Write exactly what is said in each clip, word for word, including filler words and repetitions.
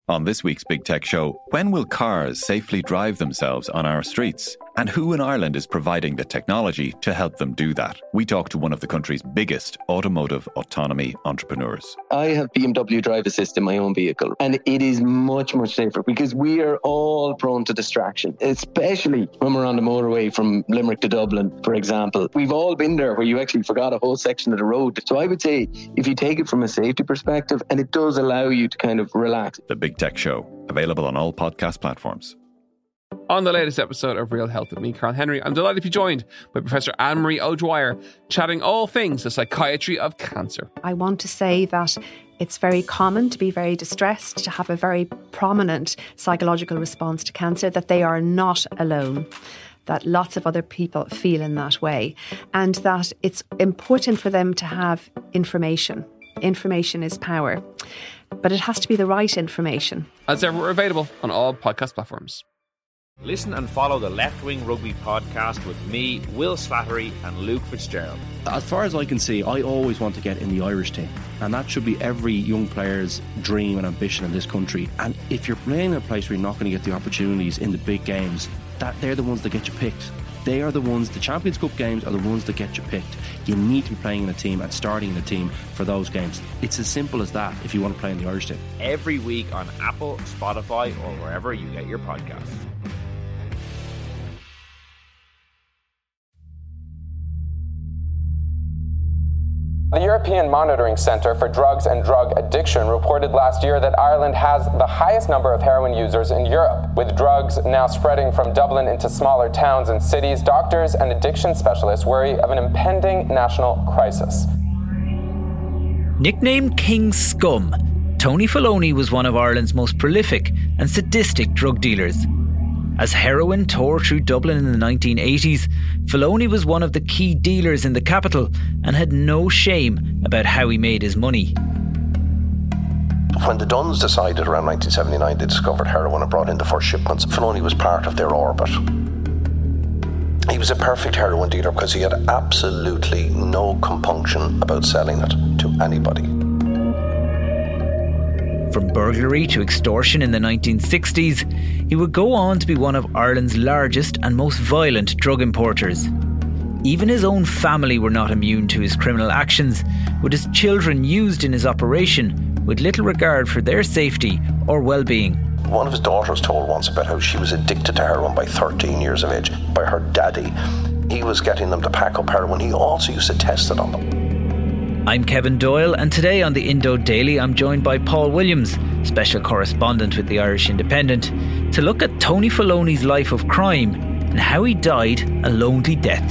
On this week's Big Tech Show, when will cars safely drive themselves on our streets? And who in Ireland is providing the technology to help them do that? We talk to one of the country's biggest automotive autonomy entrepreneurs. I have B M W Drive Assist in my own vehicle, and it is much, much safer because we are all prone to distraction, especially when we're on the motorway from Limerick to Dublin, for example. We've all been there where you actually forgot a whole section of the road. So I would say if you take it from a safety perspective, and it does allow you to kind of relax. The Big Tech Show, available on all podcast platforms. On the latest episode of Real Health with me, Carl Henry, I'm delighted to be joined by Professor Anne-Marie O'Dwyer, chatting all things the psychiatry of cancer. I want to say that it's very common to be very distressed, to have a very prominent psychological response to cancer, that they are not alone, that lots of other people feel in that way, and that it's important for them to have information. Information is power, but it has to be the right information. As ever, we're available on all podcast platforms. Listen and follow the Left Wing Rugby podcast with me, Will Slattery and Luke Fitzgerald. As far as I can see, I always want to get in the Irish team, and that should be every young player's dream and ambition in this country. And if you're playing in a place where you're not going to get the opportunities in the big games, that they're the ones that get you picked. They are the ones, the Champions Cup games are the ones that get you picked. You need to be playing in a team and starting in a team for those games. It's as simple as that if you want to play in the Irish team. Every week on Apple, Spotify or wherever you get your podcasts. The European Monitoring Centre for Drugs and Drug Addiction reported last year that Ireland has the highest number of heroin users in Europe. With drugs now spreading from Dublin into smaller towns and cities, doctors and addiction specialists worry of an impending national crisis. Nicknamed King Scum, Tony Filoni was one of Ireland's most prolific and sadistic drug dealers. As heroin tore through Dublin in the nineteen eighties, Filoni was one of the key dealers in the capital and had no shame about how he made his money. When the Duns decided around nineteen seventy-nine they discovered heroin and brought in the first shipments, Filoni was part of their orbit. He was a perfect heroin dealer because he had absolutely no compunction about selling it to anybody. From burglary to extortion in the nineteen sixties, he would go on to be one of Ireland's largest and most violent drug importers. Even his own family were not immune to his criminal actions, with his children used in his operation with little regard for their safety or well-being. One of his daughters told once about how she was addicted to heroin by thirteen years of age by her daddy. He was getting them to pack up heroin. He also used to test it on them. I'm Kevin Doyle, and today on the Indo Daily I'm joined by Paul Williams, special correspondent with the Irish Independent, to look at Tony Filoni's life of crime and how he died a lonely death.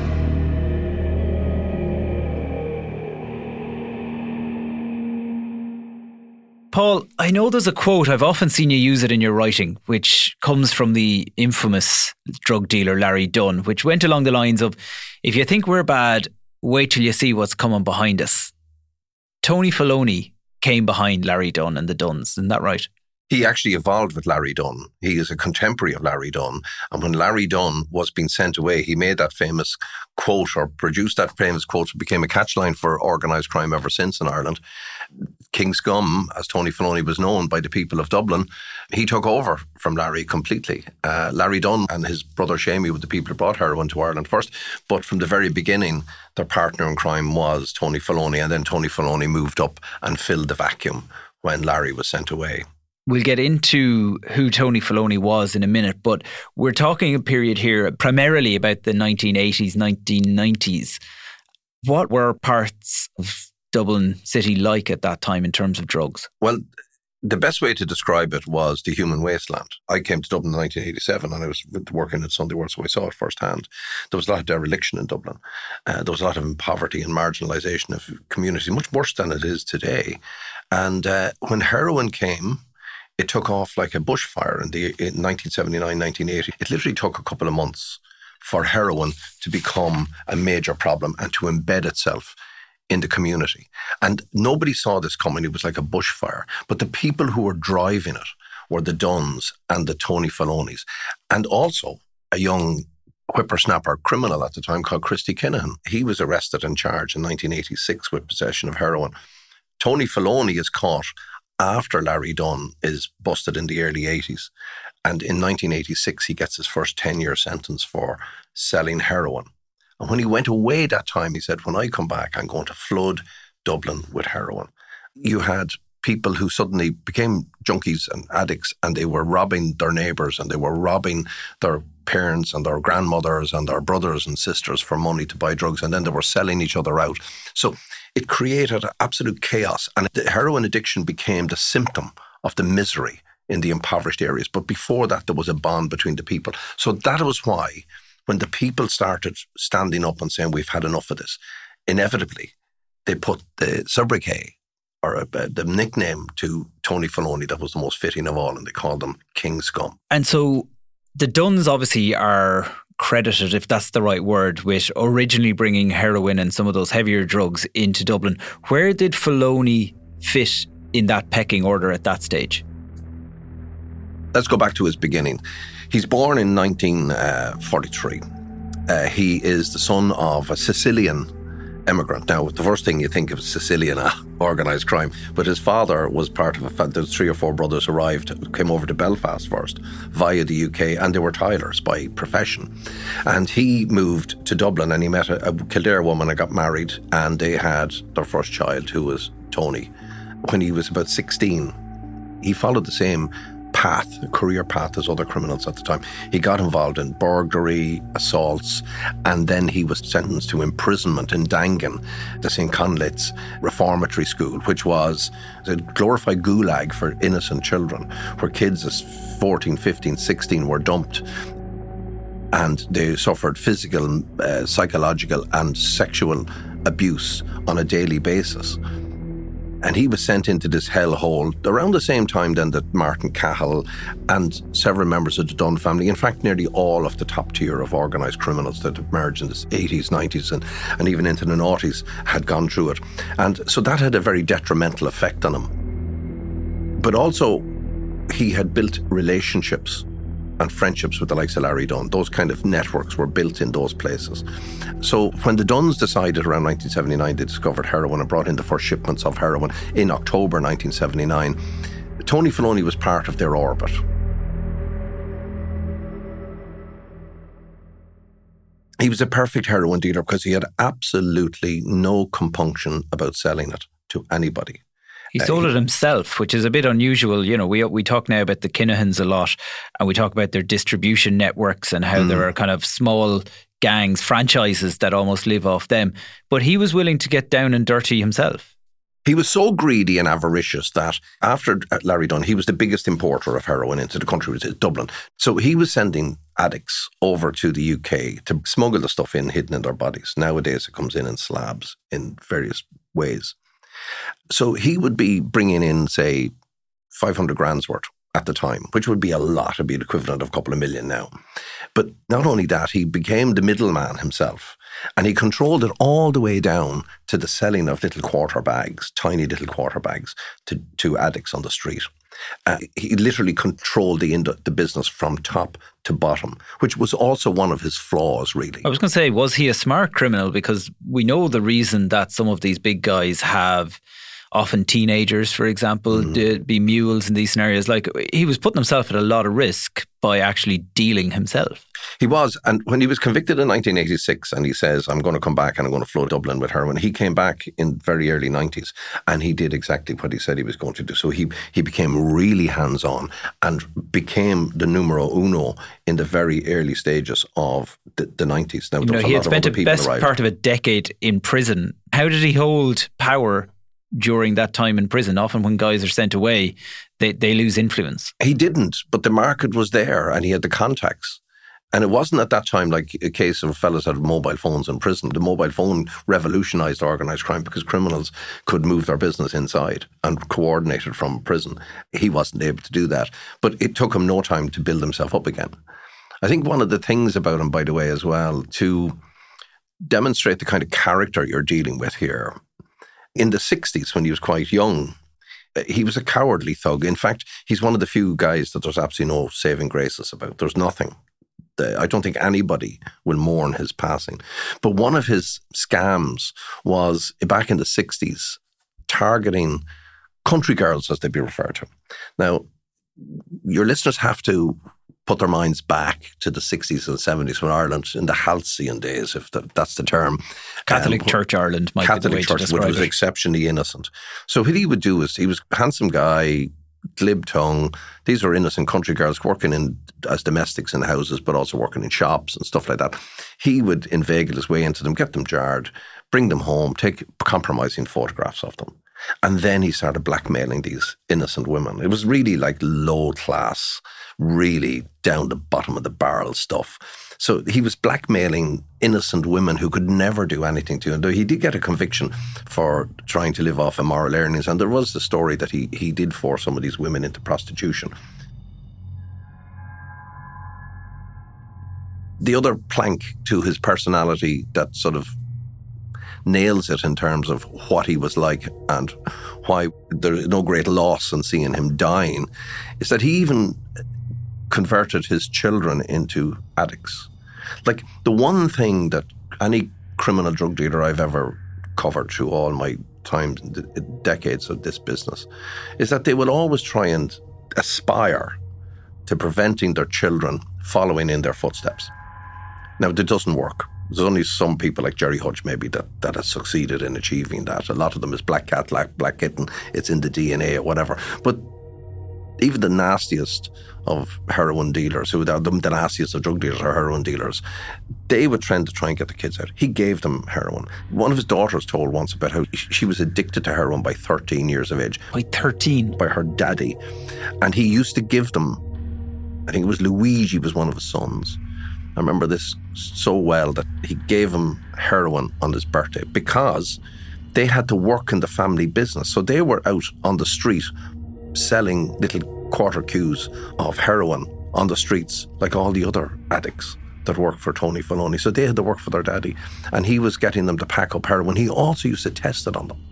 Paul, I know there's a quote, I've often seen you use it in your writing, which comes from the infamous drug dealer Larry Dunn, which went along the lines of, if you think we're bad, wait till you see what's coming behind us. Tony Filoni came behind Larry Dunn and the Dunns, isn't that right? He actually evolved with Larry Dunn. He is a contemporary of Larry Dunn. And when Larry Dunn was being sent away, he made that famous quote or produced that famous quote that became a catchline for organised crime ever since in Ireland. King Scum, as Tony Filoni was known by the people of Dublin, he took over from Larry completely. Uh, Larry Dunn and his brother Shamey were the people who brought heroin to Ireland first. But from the very beginning, their partner in crime was Tony Filoni. And then Tony Filoni moved up and filled the vacuum when Larry was sent away. We'll get into who Tony Filoni was in a minute, but we're talking a period here primarily about the nineteen eighties, nineteen nineties. What were parts of Dublin City like at that time in terms of drugs? Well, the best way to describe it was the human wasteland. I came to Dublin in nineteen eighty-seven and I was working at Sunday World, so I saw it firsthand. There was a lot of dereliction in Dublin. Uh, there was a lot of poverty and marginalisation of communities, much worse than it is today. And uh, when heroin came, it took off like a bushfire in the in nineteen seventy-nine, nineteen eighty. It literally took a couple of months for heroin to become a major problem and to embed itself in the community. And nobody saw this coming. It was like a bushfire. But the people who were driving it were the Dunns and the Tony Filonis. And also a young whippersnapper criminal at the time called Christy Kinahan. He was arrested and charged in nineteen eighty-six with possession of heroin. Tony Filoni is caught after Larry Dunn is busted in the early eighties. And in nineteen eighty-six, he gets his first ten-year sentence for selling heroin. And when he went away that time, he said, when I come back, I'm going to flood Dublin with heroin. You had people who suddenly became junkies and addicts, and they were robbing their neighbours, and they were robbing their parents and their grandmothers and their brothers and sisters for money to buy drugs, and then they were selling each other out. So it created absolute chaos, and the heroin addiction became the symptom of the misery in the impoverished areas. But before that, there was a bond between the people. So that was why when the people started standing up and saying, we've had enough of this, inevitably they put the sobriquet or a, a, the nickname to Tony Filoni that was the most fitting of all, and they called him King Scum. And so the Dunns obviously are credited, if that's the right word, with originally bringing heroin and some of those heavier drugs into Dublin. Where did Filoni fit in that pecking order at that stage? Let's go back to his beginning. He's born in nineteen forty-three. Uh, he is the son of a Sicilian immigrant. Now, the first thing you think of is Sicilian uh, organised crime, but his father was part of a, there's three or four brothers arrived, came over to Belfast first via the U K, and they were tilers by profession. And he moved to Dublin and he met a, a Kildare woman and got married, and they had their first child, who was Tony. When he was about sixteen, he followed the same path, a career path as other criminals at the time. He got involved in burglary, assaults, and then he was sentenced to imprisonment in Dangan, the Saint Conleth's reformatory school, which was a glorified gulag for innocent children, where kids as fourteen, fifteen, sixteen were dumped, and they suffered physical, uh, psychological and sexual abuse on a daily basis. And he was sent into this hellhole around the same time then that Martin Cahill and several members of the Dunn family, in fact nearly all of the top tier of organised criminals that emerged in the eighties, nineties and, and even into the noughties had gone through it. And so that had a very detrimental effect on him. But also he had built relationships and friendships with the likes of Larry Dunn. Those kind of networks were built in those places. So when the Dunns decided around nineteen seventy-nine they discovered heroin and brought in the first shipments of heroin in October nineteen seventy-nine, Tony Filoni was part of their orbit. He was a perfect heroin dealer because he had absolutely no compunction about selling it to anybody. He sold it himself, which is a bit unusual. You know, we we talk now about the Kinahans a lot, and we talk about their distribution networks and how mm. there are kind of small gangs, franchises that almost live off them. But he was willing to get down and dirty himself. He was so greedy and avaricious that after Larry Dunn, he was the biggest importer of heroin into the country, was Dublin. So he was sending addicts over to the U K to smuggle the stuff in hidden in their bodies. Nowadays it comes in in slabs in various ways. So he would be bringing in, say, five hundred grand's worth at the time, which would be a lot. It'd be the equivalent of a couple of million now. But not only that, he became the middleman himself, and he controlled it all the way down to the selling of little quarter bags, tiny little quarter bags to, to addicts on the street. Uh, he literally controlled the, the business from top to bottom, which was also one of his flaws, really. I was going to say, was he a smart criminal? Because we know the reason that some of these big guys have often teenagers, for example, mm. to be mules in these scenarios. Like, he was putting himself at a lot of risk by actually dealing himself. He was. And when he was convicted in nineteen eighty-six and he says, I'm going to come back and I'm going to flood Dublin with heroin, he came back in very early nineties and he did exactly what he said he was going to do. So he, he became really hands-on and became the numero uno in the very early stages of the, the nineties. Now, you know, he had spent the best arrived. part of a decade in prison. How did he hold power during that time in prison? Often when guys are sent away, they, they lose influence. He didn't, but the market was there and he had the contacts. And it wasn't at that time like a case of fellas that had mobile phones in prison. The mobile phone revolutionised organised crime because criminals could move their business inside and coordinate it from prison. He wasn't able to do that. But it took him no time to build himself up again. I think one of the things about him, by the way, as well, to demonstrate the kind of character you're dealing with here, in the sixties, when he was quite young, he was a cowardly thug. In fact, he's one of the few guys that there's absolutely no saving graces about. There's nothing. I don't think anybody will mourn his passing. But one of his scams was, back in the sixties, targeting country girls, as they'd be referred to. Now, your listeners have to put their minds back to the sixties and seventies when Ireland, in the halcyon days, if that, that's the term. Catholic um, Church Ireland might Catholic be the way Church, to describe which was it. exceptionally innocent. So what he would do is, he was a handsome guy, glib tongue. These were innocent country girls working in as domestics in houses, but also working in shops and stuff like that. He would inveigle his way into them, get them jarred, bring them home, take compromising photographs of them. And then he started blackmailing these innocent women. It was really like low class, really down the bottom of the barrel stuff. So he was blackmailing innocent women who could never do anything to him. Though he did get a conviction for trying to live off immoral earnings. And there was the story that he, he did force some of these women into prostitution. The other plank to his personality that sort of nails it in terms of what he was like and why there is no great loss in seeing him dying is that he even converted his children into addicts. Like, the one thing that any criminal drug dealer I've ever covered through all my time, decades of this business, is that they will always try and aspire to preventing their children following in their footsteps. Now, it doesn't work. There's only some people like Jerry Hutch maybe that, that has succeeded in achieving that. A lot of them is black cat, black, black kitten. It's in the D N A or whatever. But even the nastiest of heroin dealers, who are the, the nastiest of drug dealers are heroin dealers, they would tend to try and get the kids out. He gave them heroin. One of his daughters told once about how she was addicted to heroin by thirteen years of age. By thirteen? By her daddy. And he used to give them, I think it was Luigi was one of his sons. I remember this so well that he gave him heroin on his birthday because they had to work in the family business. So they were out on the street selling little quarter cues of heroin on the streets like all the other addicts that worked for Tony Filoni. So they had to work for their daddy and he was getting them to pack up heroin. He also used to test it on them.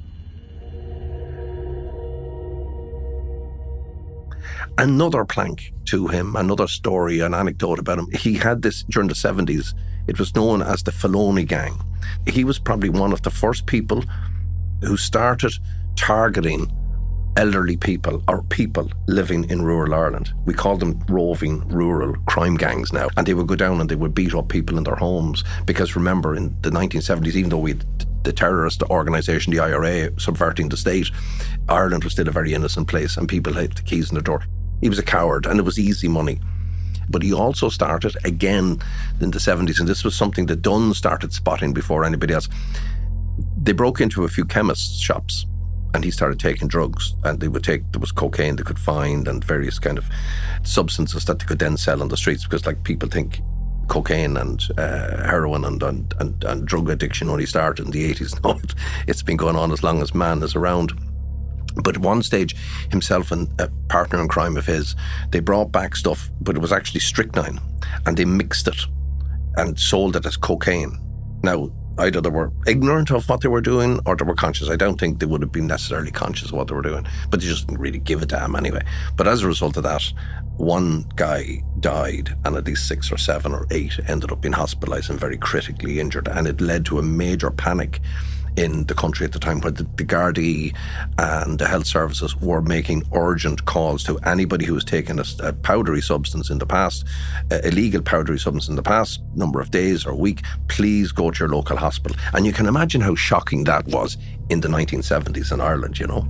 Another plank to him, another story, an anecdote about him. He had this during the seventies. It was known as the Filoni Gang. He was probably one of the first people who started targeting elderly people or people living in rural Ireland. We call them roving rural crime gangs now. And they would go down and they would beat up people in their homes. Because remember, in the nineteen seventies, even though we had the terrorist organisation, the I R A, subverting the state, Ireland was still a very innocent place and people had the keys in the door. He was a coward and it was easy money. But he also started again in the seventies, and this was something that Dunn started spotting before anybody else. They broke into a few chemists' shops and he started taking drugs, and they would take, there was cocaine they could find and various kind of substances that they could then sell on the streets, because like people think cocaine and uh, heroin and, and, and, and drug addiction only started in the eighties. No, it's been going on as long as man is around. But at one stage, himself and a partner in crime of his, they brought back stuff, but it was actually strychnine, and they mixed it and sold it as cocaine. Now, either they were ignorant of what they were doing or they were conscious. I don't think they would have been necessarily conscious of what they were doing, but they just didn't really give a damn anyway. But as a result of that, one guy died and at least six or seven or eight ended up being hospitalised and very critically injured, and it led to a major panic in the country at the time, where the, the Gardaí and the health services were making urgent calls to anybody who was taking a, a powdery substance in the past, uh, illegal powdery substance in the past number of days or week, please go to your local hospital. And you can imagine how shocking that was in the nineteen seventies in Ireland, you know.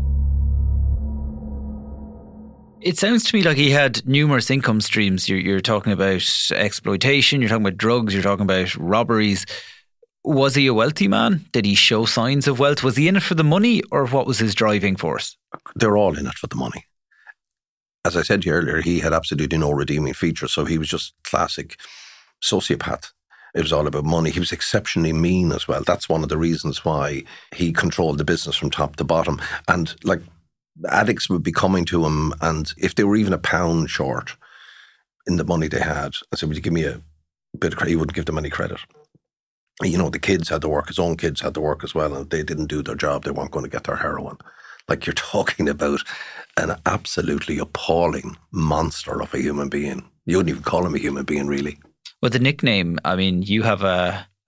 It sounds to me like he had numerous income streams. You're, you're talking about exploitation, you're talking about drugs, you're talking about robberies. Was he a wealthy man? Did he show signs of wealth? Was he in it for the money, or what was his driving force? They're all in it for the money. As I said to you earlier, he had absolutely no redeeming features, so he was just classic sociopath. It was all about money. He was exceptionally mean as well. That's one of the reasons why he controlled the business from top to bottom. And like, addicts would be coming to him, and if they were even a pound short in the money they had, I said, would you give me a bit of credit? He wouldn't give them any credit. You know, the kids had to work, his own kids had to work as well, and if they didn't do their job, they weren't going to get their heroin. Like, you're talking about an absolutely appalling monster of a human being. You wouldn't even call him a human being, really. Well, the nickname, I mean, you have a,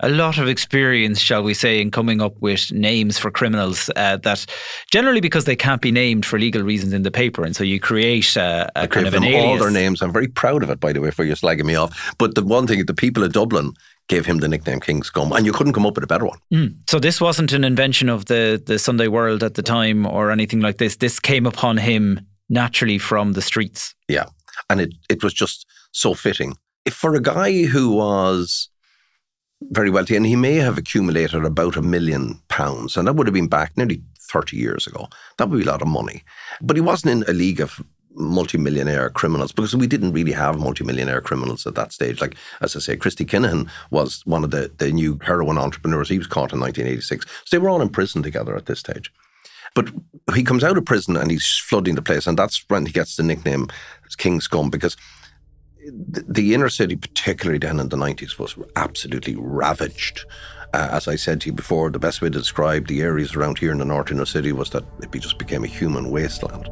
a lot of experience, shall we say, in coming up with names for criminals uh, that generally because they can't be named for legal reasons in the paper. And so you create uh, a I kind of them an alias. all their names. I'm very proud of it, by the way, for you slagging me off. But the one thing, the people of Dublin gave him the nickname King Scum, and you couldn't come up with a better one. Mm. So this wasn't an invention of the, the Sunday World at the time or anything like this. This came upon him naturally from the streets. Yeah, and it, it was just so fitting. If for a guy who was very wealthy, and he may have accumulated about a million pounds, and that would have been back nearly thirty years ago, that would be a lot of money. But he wasn't in a league of multimillionaire criminals, because we didn't really have multimillionaire criminals at that stage. Like, as I say, Christy Kinahan was one of the, the new heroin entrepreneurs. He was caught in nineteen eighty-six. So they were all in prison together at this stage. But he comes out of prison and he's flooding the place, and that's when he gets the nickname King Scum, because the, the inner city, particularly then in the nineties, was absolutely ravaged. Uh, as I said to you before, the best way to describe the areas around here in the north inner city was that it just became a human wasteland.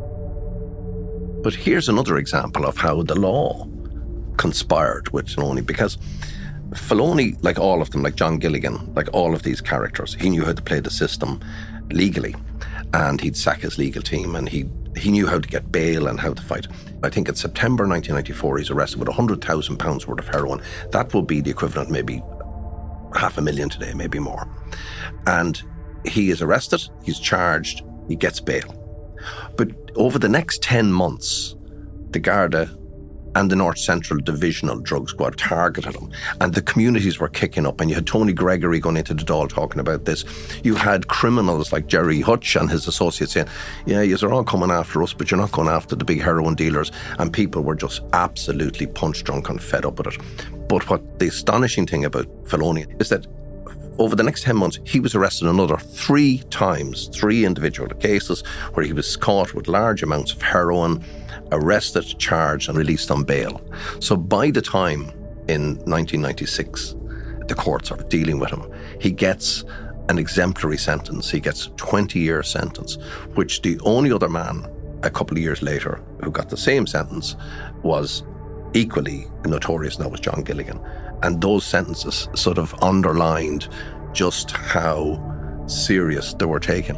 But here's another example of how the law conspired with Filoni, because Filoni, like all of them, like John Gilligan, like all of these characters, he knew how to play the system legally, and he'd sack his legal team, and he he knew how to get bail and how to fight. I think in September nineteen ninety-four, he's arrested with one hundred thousand pounds worth of heroin. That would be the equivalent, maybe half a million today, maybe more. And he is arrested, he's charged, he gets bail. But over the next ten months, the Garda and the North Central Divisional Drug Squad targeted him, and the communities were kicking up, and you had Tony Gregory going into the Dáil talking about this. You had criminals like Jerry Hutch and his associates saying, yeah, you're all coming after us, but you're not going after the big heroin dealers. And people were just absolutely punch drunk and fed up with it. But what the astonishing thing about Filoni is that over the next ten months, he was arrested another three times, three individual cases where he was caught with large amounts of heroin, arrested, charged and released on bail. So by the time in nineteen ninety-six, the courts are dealing with him, he gets an exemplary sentence. He gets a twenty-year sentence, which the only other man a couple of years later who got the same sentence was equally notorious, and that was John Gilligan. And those sentences sort of underlined just how serious they were taken.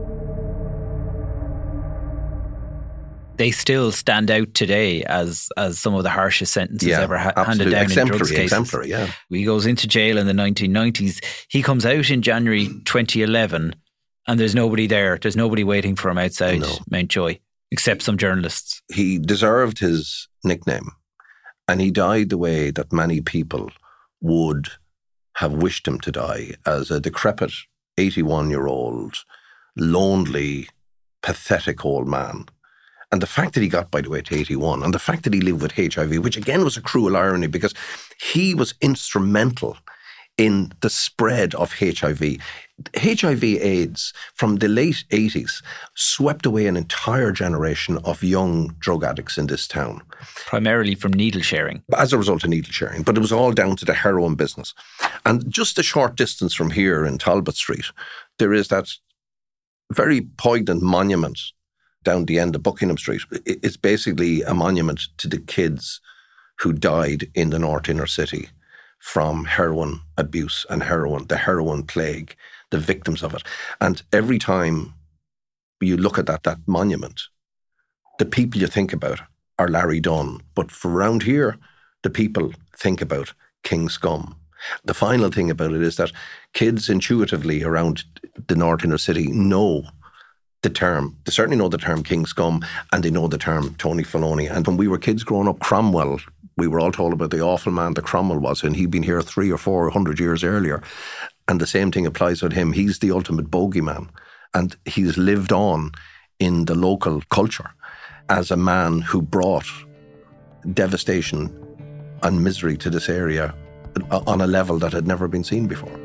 They still stand out today as as some of the harshest sentences yeah, ever ha- handed down exemplary, in drugs cases. Exemplary, yeah. He goes into jail in the nineteen nineties. He comes out in January twenty eleven, and there's nobody there. There's nobody waiting for him outside no. Mountjoy, except some journalists. He deserved his nickname, and he died the way that many people would have wished him to die, as a decrepit eighty-one-year-old, lonely, pathetic old man. And the fact that he got, by the way, to eighty-one, and the fact that he lived with H I V, which again was a cruel irony, because he was instrumental in the spread of H I V. H I V AIDS from the late eighties swept away an entire generation of young drug addicts in this town. Primarily from needle sharing. As a result of needle sharing, but it was all down to the heroin business. And just a short distance from here in Talbot Street, there is that very poignant monument down the end of Buckingham Street. It's basically a monument to the kids who died in the North Inner City from heroin abuse and heroin, the heroin plague, the victims of it. And every time you look at that, that monument, the people you think about are Larry Dunn. But for around here, the people think about King Scum. The final thing about it is that kids intuitively around the North Inner City know the term. They certainly know the term King Scum, and they know the term Tony Filoni. And when we were kids growing up, Cromwell, we were all told about the awful man that Cromwell was, and he'd been here three or four hundred years earlier. And the same thing applies with him. He's the ultimate bogeyman, and he's lived on in the local culture as a man who brought devastation and misery to this area on a level that had never been seen before.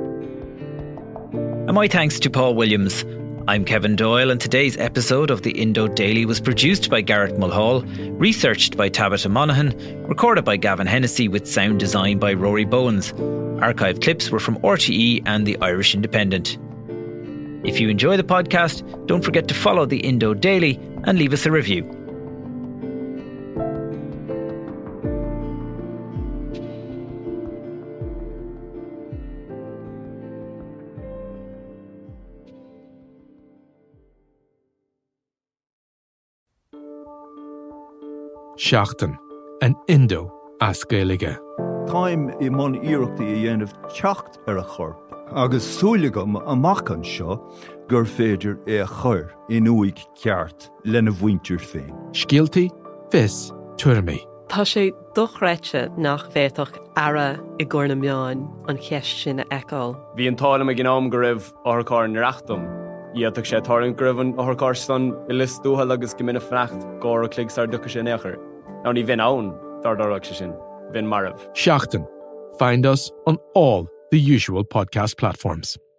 And my thanks to Paul Williams. I'm Kevin Doyle, and today's episode of the Indo Daily was produced by Garrett Mulhall, researched by Tabitha Monaghan, recorded by Gavin Hennessy with sound design by Rory Bowens. Archived clips were from R T E and the Irish Independent. If you enjoy the podcast, don't forget to follow the Indo Daily and leave us a review. Seachtain, an Indo as Gaeilge. Táim I mon iarachtaí a dhéanamh teacht ar a chorp, agus súlagam amach an seo gur féidir é a chur in uig ceart lena bhaintir féin. Scialtaí, fis, tuirmí. Tá sé dochreite nach bhéadach ara I gcóna meáin an cheist sin a eáil. Bhí an tála me gnám go raibh orchár na reachtam. Iadach sé tálan go raibh an orchár stan I lis dúhal agus go minic freacht góra cligsar ducha sin éachair. Ná ní bhín ann dar darach sin, bhín marabh. Seachtain. Find us on all the usual podcast platforms.